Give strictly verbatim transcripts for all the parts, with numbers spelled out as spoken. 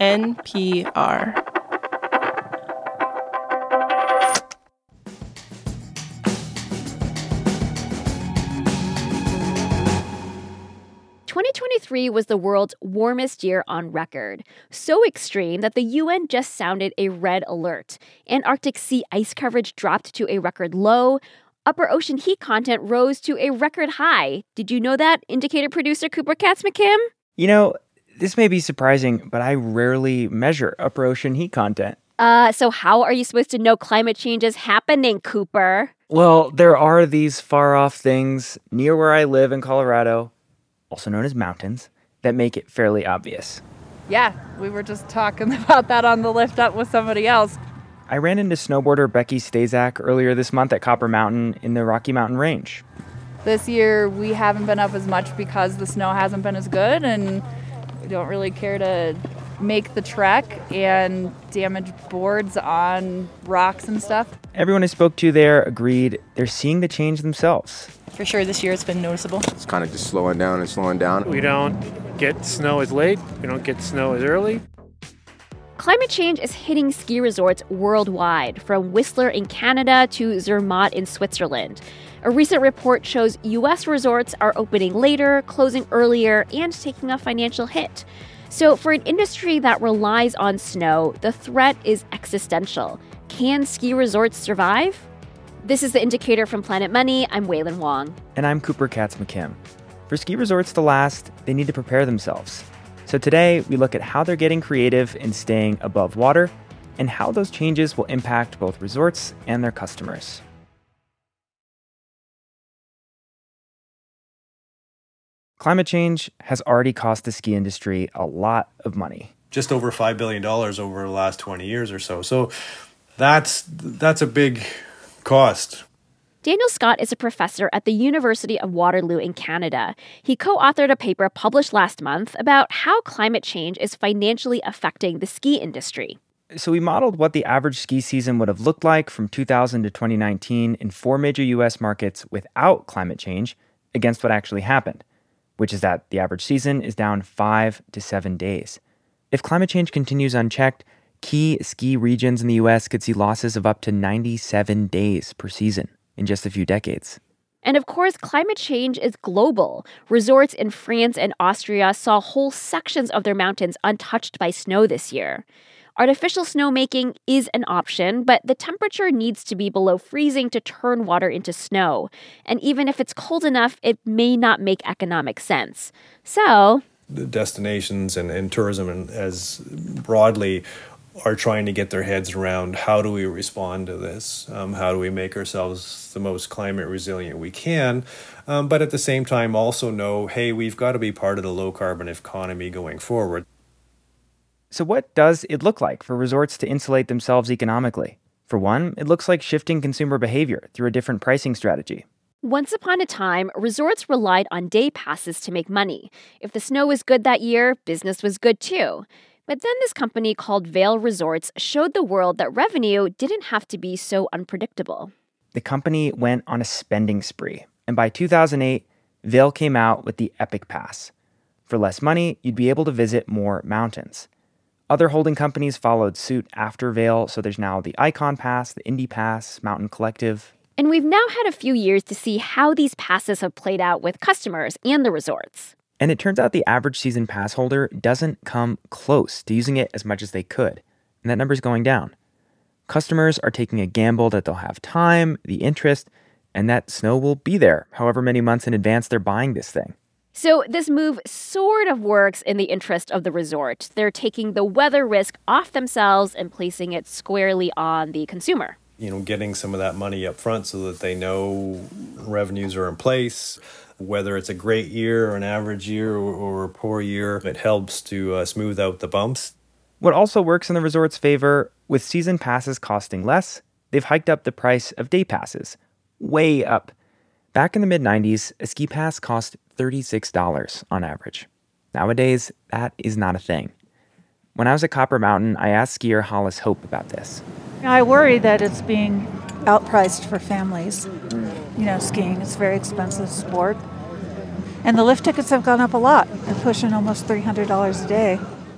N P R. twenty twenty-three was the world's warmest year on record. So extreme that the U N just sounded a red alert. Antarctic sea ice coverage dropped to a record low. Upper ocean heat content rose to a record high. Did you know that, Indicator producer Cooper Katz-McKim? You know, this may be surprising, but I rarely measure upper ocean heat content. Uh, so how are you supposed to know climate change is happening, Cooper? Well, there are these far-off things near where I live in Colorado, also known as mountains, that make it fairly obvious. Yeah, we were just talking about that on the lift up with somebody else. I ran into snowboarder Becky Stazak earlier this month at Copper Mountain in the Rocky Mountain Range. This year, we haven't been up as much because the snow hasn't been as good, and we don't really care to make the trek and damage boards on rocks and stuff. Everyone I spoke to there agreed they're seeing the change themselves. For sure, this year it's been noticeable. It's kind of just slowing down and slowing down. We don't get snow as late. We don't get snow as early. Climate change is hitting ski resorts worldwide, from Whistler in Canada to Zermatt in Switzerland. A recent report shows U S resorts are opening later, closing earlier, and taking a financial hit. So for an industry that relies on snow, the threat is existential. Can ski resorts survive? This is The Indicator from Planet Money. I'm Wailin Wong. And I'm Cooper Katz-McKim. For ski resorts to last, they need to prepare themselves. So today, we look at how they're getting creative in staying above water and how those changes will impact both resorts and their customers. Climate change has already cost the ski industry a lot of money. Just over five billion dollars over the last twenty years or so. So that's that's a big cost. Daniel Scott is a professor at the University of Waterloo in Canada. He co-authored a paper published last month about how climate change is financially affecting the ski industry. So we modeled what the average ski season would have looked like from two thousand to twenty nineteen in four major U S markets without climate change against what actually happened, which is that the average season is down five to seven days. If climate change continues unchecked, key ski regions in the U S could see losses of up to ninety-seven days per season in just a few decades. And of course, climate change is global. Resorts in France and Austria saw whole sections of their mountains untouched by snow this year. Artificial snowmaking is an option, but the temperature needs to be below freezing to turn water into snow. And even if it's cold enough, it may not make economic sense. So the destinations and, and tourism and as broadly are trying to get their heads around how do we respond to this? Um, how do we make ourselves the most climate resilient we can? Um, but at the same time also know, hey, we've got to be part of the low carbon economy going forward. So what does it look like for resorts to insulate themselves economically? For one, it looks like shifting consumer behavior through a different pricing strategy. Once upon a time, resorts relied on day passes to make money. If the snow was good that year, business was good too. But then this company called Vail Resorts showed the world that revenue didn't have to be so unpredictable. The company went on a spending spree, and by two thousand eight, Vail came out with the Epic Pass. For less money, you'd be able to visit more mountains. Other holding companies followed suit after Vail, so there's now the Icon Pass, the Indy Pass, Mountain Collective. And we've now had a few years to see how these passes have played out with customers and the resorts. And it turns out the average season pass holder doesn't come close to using it as much as they could. And that number's going down. Customers are taking a gamble that they'll have time, the interest, and that snow will be there however many months in advance they're buying this thing. So this move sort of works in the interest of the resort. They're taking the weather risk off themselves and placing it squarely on the consumer. You know, getting some of that money up front so that they know revenues are in place. Whether it's a great year or an average year or, or a poor year, it helps to uh, smooth out the bumps. What also works in the resort's favor, with season passes costing less, they've hiked up the price of day passes. Way up. Back in the mid nineties, a ski pass cost thirty-six dollars on average. Nowadays, that is not a thing. When I was at Copper Mountain, I asked skier Hollis Hope about this. I worry that it's being outpriced for families. You know, skiing is a very expensive sport. And the lift tickets have gone up a lot. They're pushing almost three hundred dollars a day.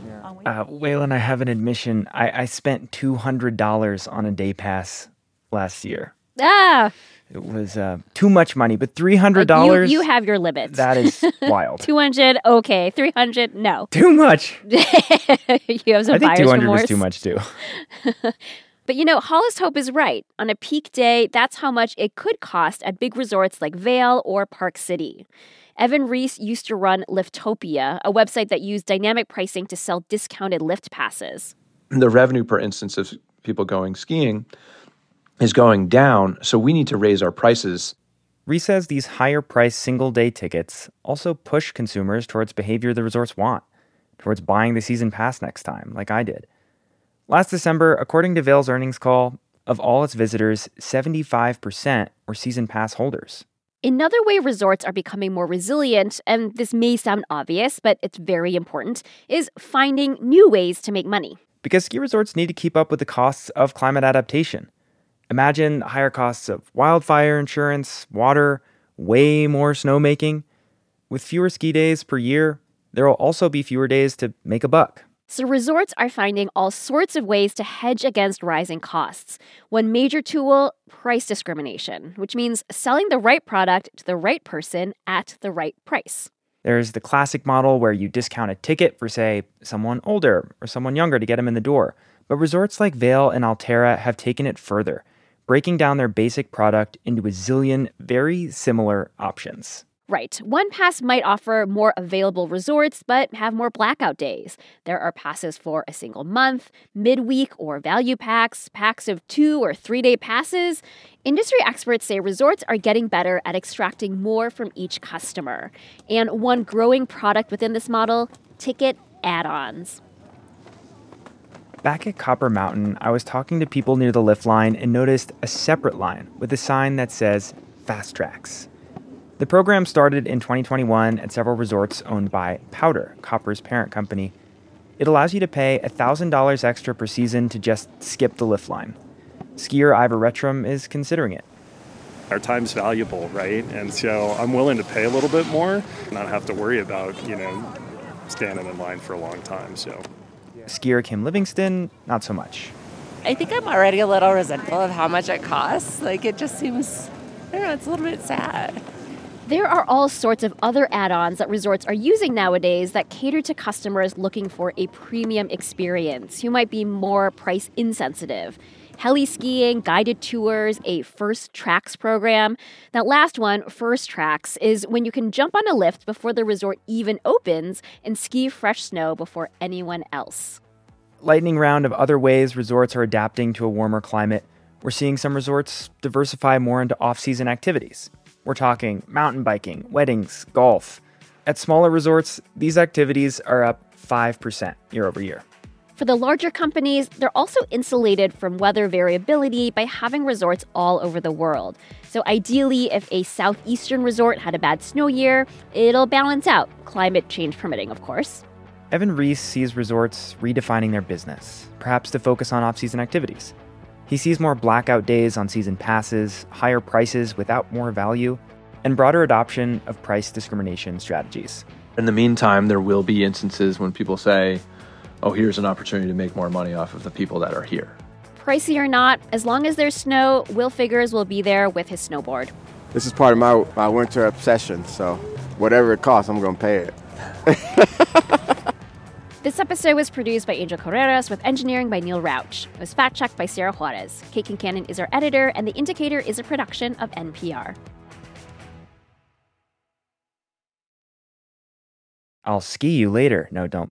Uh, Waylon, I have an admission. I, I spent two hundred dollars on a day pass last year. Ah! It was uh, too much money, but three Like hundred dollars... you, you have your limits. That is wild. two hundred dollars, okay. three hundred dollars, no. Too much. You have some I think buyer's two hundred remorse. is too much, too. But you know, Hollis Hope is right. On a peak day, that's how much it could cost at big resorts like Vail or Park City. Evan Reese used to run Liftopia, a website that used dynamic pricing to sell discounted lift passes. The revenue per instance of people going skiing is going down, so we need to raise our prices. Reese says these higher-priced single-day tickets also push consumers towards behavior the resorts want, towards buying the season pass next time, like I did. Last December, according to Vail's earnings call, of all its visitors, seventy-five percent were season pass holders. Another way resorts are becoming more resilient, and this may sound obvious, but it's very important, is finding new ways to make money. Because ski resorts need to keep up with the costs of climate adaptation. Imagine higher costs of wildfire insurance, water, way more snowmaking. With fewer ski days per year, there will also be fewer days to make a buck. So resorts are finding all sorts of ways to hedge against rising costs. One major tool, price discrimination, which means selling the right product to the right person at the right price. There's the classic model where you discount a ticket for, say, someone older or someone younger to get them in the door. But resorts like Vail and Alterra have taken it further, breaking down their basic product into a zillion very similar options. Right. One pass might offer more available resorts, but have more blackout days. There are passes for a single month, midweek or value packs, packs of two or three-day passes. Industry experts say resorts are getting better at extracting more from each customer. And one growing product within this model, ticket add-ons. Back at Copper Mountain, I was talking to people near the lift line and noticed a separate line with a sign that says Fast Tracks. The program started in twenty twenty-one at several resorts owned by Powder, Copper's parent company. It allows you to pay one thousand dollars extra per season to just skip the lift line. Skier Ivor Retrum is considering it. Our time's valuable, right? And so I'm willing to pay a little bit more and not have to worry about, you know, standing in line for a long time. So, Skier Kim Livingston, not so much. I think I'm already a little resentful of how much it costs. Like, it just seems, I don't know, it's a little bit sad. There are all sorts of other add-ons that resorts are using nowadays that cater to customers looking for a premium experience who might be more price insensitive. Heli skiing, guided tours, a First Tracks program. That last one, First Tracks, is when you can jump on a lift before the resort even opens and ski fresh snow before anyone else. Lightning round of other ways resorts are adapting to a warmer climate. We're seeing some resorts diversify more into off-season activities. We're talking mountain biking, weddings, golf. At smaller resorts, these activities are up five percent year over year. For the larger companies, they're also insulated from weather variability by having resorts all over the world. So ideally, if a southeastern resort had a bad snow year, it'll balance out, climate change permitting, of course. Evan Reese sees resorts redefining their business, perhaps to focus on off-season activities. He sees more blackout days on season passes, higher prices without more value, and broader adoption of price discrimination strategies. In the meantime, there will be instances when people say, oh, here's an opportunity to make more money off of the people that are here. Pricey or not, as long as there's snow, Will Figures will be there with his snowboard. This is part of my, my winter obsession, so whatever it costs, I'm going to pay it. This episode was produced by Angel Carreras with engineering by Neil Rauch. It was fact-checked by Sarah Juarez. Kate Kincannon is our editor, and The Indicator is a production of N P R. I'll ski you later. No, don't